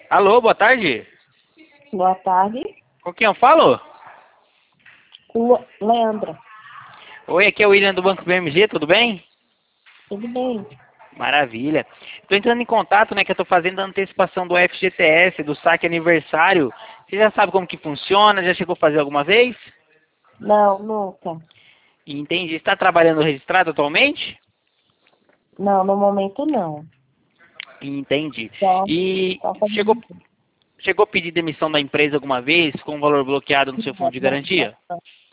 Alô, boa tarde. Boa tarde. Com quem eu falo? Leandra, Oi, aqui é o William do Banco BMG, tudo bem? tudo bem? Maravilha. Estou entrando em contato, né, que eu estou fazendo a antecipação do FGTS, do saque aniversário. Você já sabe como que funciona? Já chegou a fazer alguma vez? Não, nunca. Entendi. Está trabalhando registrado atualmente? Não, no momento não. Entendi. Só, E só chegou, fazendo. chegou a pedir demissão da empresa alguma vez com um valor bloqueado no seu fundo de Não, garantia?